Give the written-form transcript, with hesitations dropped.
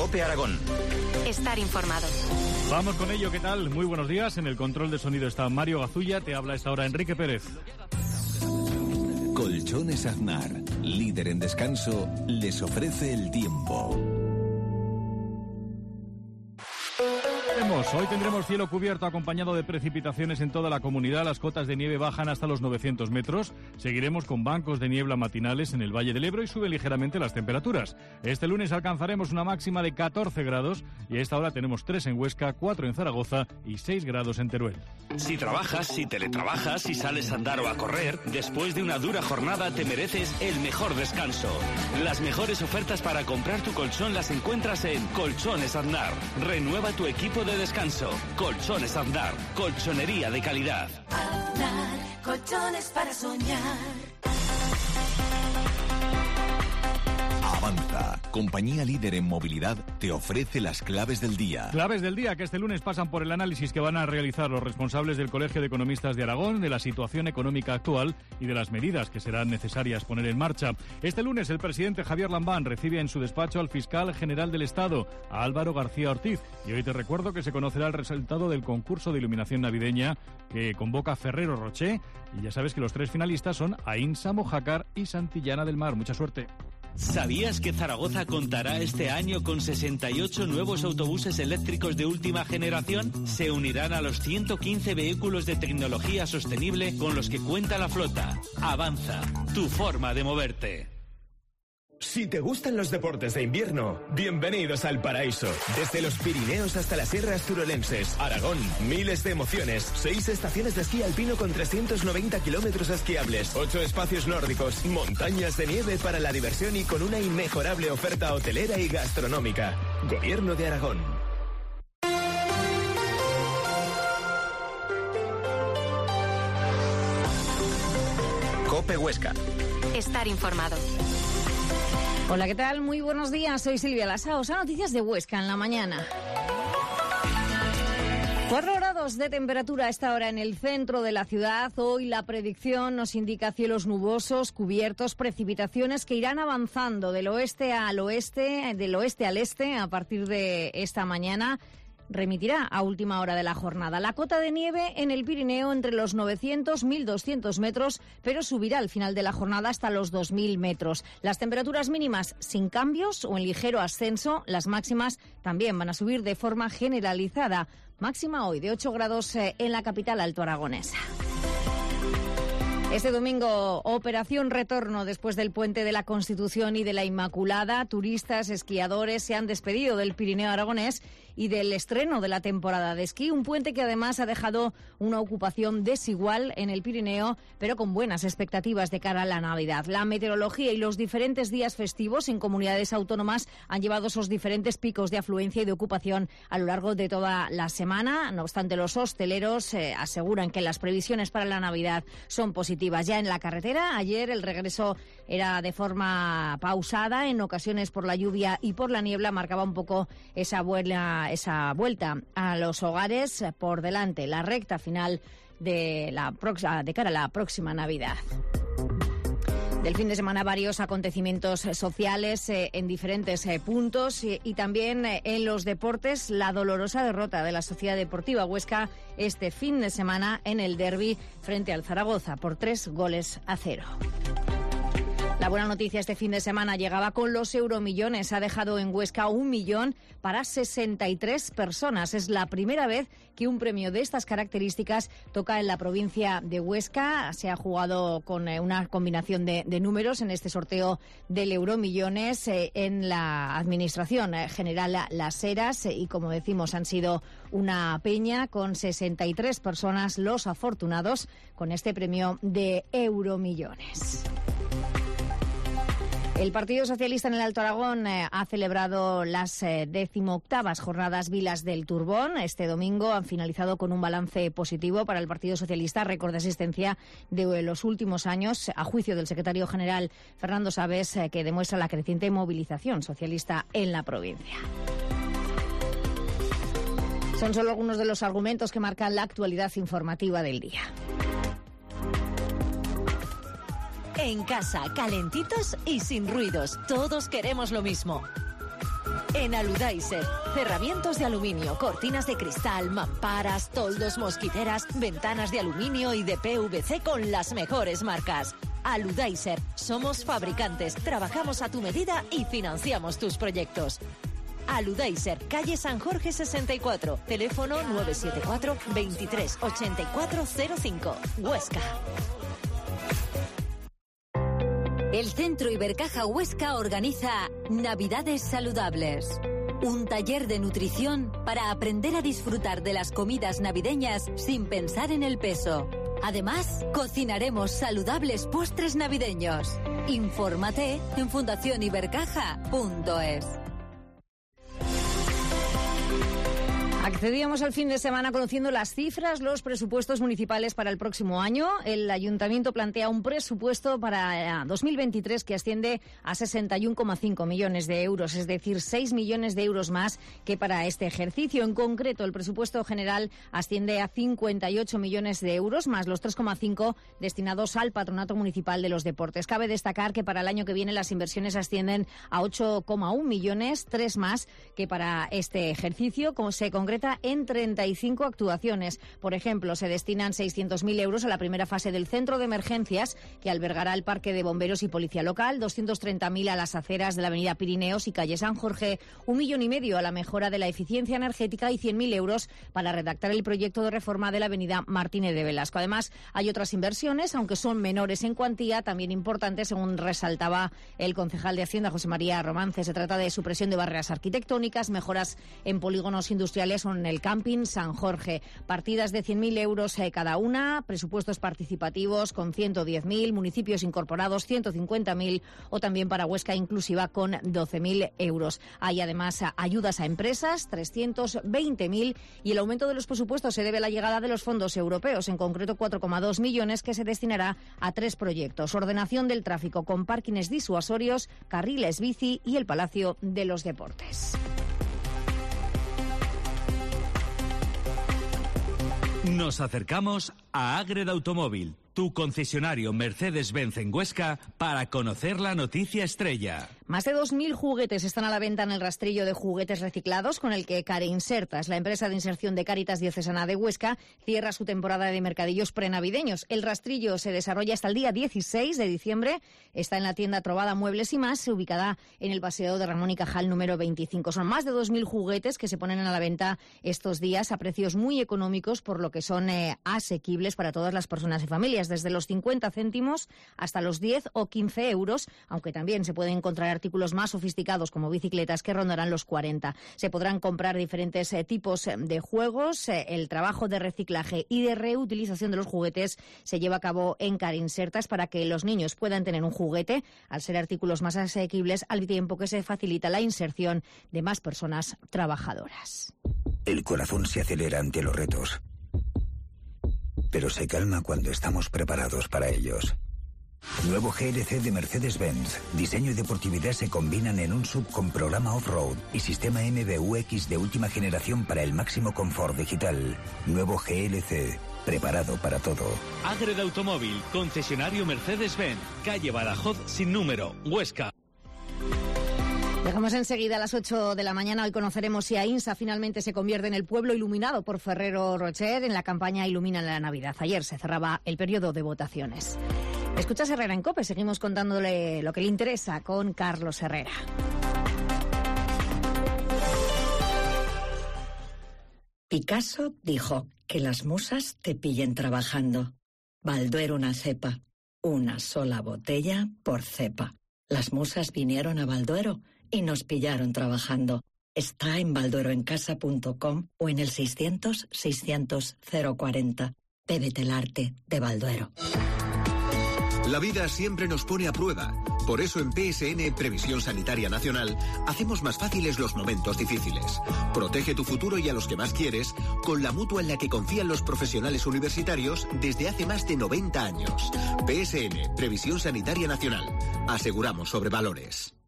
COPE Aragón. Estar informado. Vamos con ello, ¿qué tal? Muy buenos días. En el control de sonido está Mario Gazulla. Te habla a esta hora Enrique Pérez. Colchones Aznar, líder en descanso, les ofrece el tiempo. Hoy tendremos cielo cubierto acompañado de precipitaciones en toda la comunidad. Las cotas de nieve bajan hasta los 900 metros. Seguiremos con bancos de niebla matinales en el Valle del Ebro y suben ligeramente las temperaturas. Este lunes alcanzaremos una máxima de 14 grados y a esta hora tenemos 3 en Huesca, 4 en Zaragoza y 6 grados en Teruel. Si trabajas, si teletrabajas, si sales a andar o a correr, después de una dura jornada te mereces el mejor descanso. Las mejores ofertas para comprar tu colchón las encuentras en Colchones Aznar. Renueva tu equipo de descanso. Colchones Aznar, colchonería de calidad. Aznar, colchones para soñar. Avanza, compañía líder en movilidad, te ofrece las claves del día. Claves del día que este lunes pasan por el análisis que van a realizar los responsables del Colegio de Economistas de Aragón, de la situación económica actual y de las medidas que serán necesarias poner en marcha. Este lunes el presidente Javier Lambán recibe en su despacho al fiscal general del Estado, a Álvaro García Ortiz. Y hoy te recuerdo que se conocerá el resultado del concurso de iluminación navideña que convoca Ferrero Rocher. Y ya sabes que los 3 finalistas son Aínsa, Mojácar y Santillana del Mar. Mucha suerte. ¿Sabías que Zaragoza contará este año con 68 nuevos autobuses eléctricos de última generación? Se unirán a los 115 vehículos de tecnología sostenible con los que cuenta la flota. Avanza, tu forma de moverte. Si te gustan los deportes de invierno, bienvenidos al paraíso. Desde los Pirineos hasta las sierras turolenses, Aragón, miles de emociones, 6 estaciones de esquí alpino con 390 kilómetros esquiables, 8 espacios nórdicos, montañas de nieve para la diversión y con una inmejorable oferta hotelera y gastronómica. Gobierno de Aragón. COPE Huesca. Estar informado. Hola, ¿qué tal? Muy buenos días, soy Silvia Lasaos. A noticias de Huesca en la mañana. 4 grados de temperatura a esta hora en el centro de la ciudad. Hoy la predicción nos indica cielos nubosos, cubiertos, precipitaciones que irán avanzando del oeste al oeste, del oeste al este a partir de esta mañana. Remitirá a última hora de la jornada. La cota de nieve en el Pirineo entre los 900 y 1.200 metros, pero subirá al final de la jornada hasta los 2.000 metros. Las temperaturas mínimas sin cambios o en ligero ascenso. Las máximas también van a subir de forma generalizada. Máxima hoy de 8 grados en la capital altoaragonesa. Este domingo, operación retorno después del Puente de la Constitución y de la Inmaculada. Turistas, esquiadores se han despedido del Pirineo aragonés y del estreno de la temporada de esquí. Un puente que además ha dejado una ocupación desigual en el Pirineo, pero con buenas expectativas de cara a la Navidad. La meteorología y los diferentes días festivos en comunidades autónomas han llevado esos diferentes picos de afluencia y de ocupación a lo largo de toda la semana. No obstante, los hosteleros aseguran que las previsiones para la Navidad son positivas. Ya en la carretera, ayer el regreso era de forma pausada, en ocasiones por la lluvia y por la niebla marcaba un poco esa vuelta a los hogares por delante, la recta final de cara a la próxima Navidad. Del fin de semana varios acontecimientos sociales en diferentes puntos y también en los deportes, la dolorosa derrota de la Sociedad Deportiva Huesca este fin de semana en el derbi frente al Zaragoza por 3-0. La buena noticia este fin de semana llegaba con los euromillones. Ha dejado en Huesca 1 millón para 63 personas. Es la primera vez que un premio de estas características toca en la provincia de Huesca. Se ha jugado con una combinación de números en este sorteo del euromillones en la Administración General Las Heras y, como decimos, han sido una peña con 63 personas los afortunados con este premio de euromillones. El Partido Socialista en el Alto Aragón ha celebrado las 18ª jornadas Vilas del Turbón. Este domingo han finalizado con un balance positivo para el Partido Socialista, récord de asistencia de los últimos años, a juicio del secretario general Fernando Sabes, que demuestra la creciente movilización socialista en la provincia. Son solo algunos de los argumentos que marcan la actualidad informativa del día. En casa, calentitos y sin ruidos. Todos queremos lo mismo. En Aludaiser, cerramientos de aluminio, cortinas de cristal, mamparas, toldos, mosquiteras, ventanas de aluminio y de PVC con las mejores marcas. Aludaiser, somos fabricantes, trabajamos a tu medida y financiamos tus proyectos. Aludaiser, calle San Jorge 64, teléfono 974 23 8405, Huesca. El Centro Ibercaja Huesca organiza Navidades Saludables. Un taller de nutrición para aprender a disfrutar de las comidas navideñas sin pensar en el peso. Además, cocinaremos saludables postres navideños. Infórmate en fundacionibercaja.es. Accedíamos al fin de semana conociendo las cifras, los presupuestos municipales para el próximo año. El Ayuntamiento plantea un presupuesto para 2023 que asciende a 61,5 millones de euros, es decir, 6 millones de euros más que para este ejercicio. En concreto, el presupuesto general asciende a 58 millones de euros, más los 3,5 destinados al Patronato Municipal de los Deportes. Cabe destacar que para el año que viene las inversiones ascienden a 8,1 millones, 3 más que para este ejercicio, como se concreta en 35 actuaciones. Por ejemplo, se destinan 600.000 euros a la primera fase del centro de emergencias que albergará el Parque de Bomberos y Policía Local, 230.000 a las aceras de la Avenida Pirineos y Calle San Jorge, 1,5 millones a la mejora de la eficiencia energética y 100.000 euros para redactar el proyecto de reforma de la Avenida Martínez de Velasco. Además, hay otras inversiones, aunque son menores en cuantía, también importantes, según resaltaba el concejal de Hacienda, José María Romance. Se trata de supresión de barreras arquitectónicas, mejoras en polígonos industriales en el camping San Jorge. Partidas de 100.000 euros cada una, presupuestos participativos con 110.000, municipios incorporados 150.000 o también para Huesca Inclusiva con 12.000 euros. Hay además ayudas a empresas, 320.000, y el aumento de los presupuestos se debe a la llegada de los fondos europeos, en concreto 4,2 millones que se destinará a 3 proyectos: ordenación del tráfico con parkings disuasorios, carriles bici y el Palacio de los Deportes. Nos acercamos a Ágreda Automóvil, tu concesionario Mercedes-Benz en Huesca, para conocer la noticia estrella. Más de 2.000 juguetes están a la venta en el rastrillo de juguetes reciclados con el que Careinsertas, la empresa de inserción de Cáritas Diocesana de Huesca, cierra su temporada de mercadillos prenavideños. El rastrillo se desarrolla hasta el día 16 de diciembre. Está en la tienda Trovada Muebles y Más, ubicada en el Paseo de Ramón y Cajal número 25. Son más de 2.000 juguetes que se ponen a la venta estos días a precios muy económicos, por lo que son asequibles para todas las personas y familias, desde los 50 céntimos hasta los 10 o 15 euros, aunque también se pueden encontrar artículos más sofisticados como bicicletas que rondarán los 40. Se podrán comprar diferentes tipos de juegos. El trabajo de reciclaje y de reutilización de los juguetes se lleva a cabo en Careinsertas para que los niños puedan tener un juguete, al ser artículos más asequibles, al tiempo que se facilita la inserción de más personas trabajadoras. El corazón se acelera ante los retos, pero se calma cuando estamos preparados para ellos. Nuevo GLC de Mercedes-Benz. Diseño y deportividad se combinan en un SUV con programa off-road y sistema MBUX de última generación para el máximo confort digital. Nuevo GLC, preparado para todo. Ágreda Automóvil, concesionario Mercedes-Benz, calle Badajoz sin número, Huesca. Llegamos enseguida a las 8 de la mañana. Hoy conoceremos si Aínsa finalmente se convierte en el pueblo iluminado por Ferrero Rocher en la campaña Ilumina la Navidad. Ayer se cerraba el periodo de votaciones. Escuchas Herrera en COPE. Seguimos contándole lo que le interesa con Carlos Herrera. Picasso dijo que las musas te pillen trabajando. Balduero una cepa, una sola botella por cepa. Las musas vinieron a Balduero y nos pillaron trabajando. Está en baldueroencasa.com o en el 600-600-040. Bébete el arte de Balduero. La vida siempre nos pone a prueba. Por eso en PSN, Previsión Sanitaria Nacional, hacemos más fáciles los momentos difíciles. Protege tu futuro y a los que más quieres con la mutua en la que confían los profesionales universitarios desde hace más de 90 años. PSN, Previsión Sanitaria Nacional. Aseguramos sobre valores.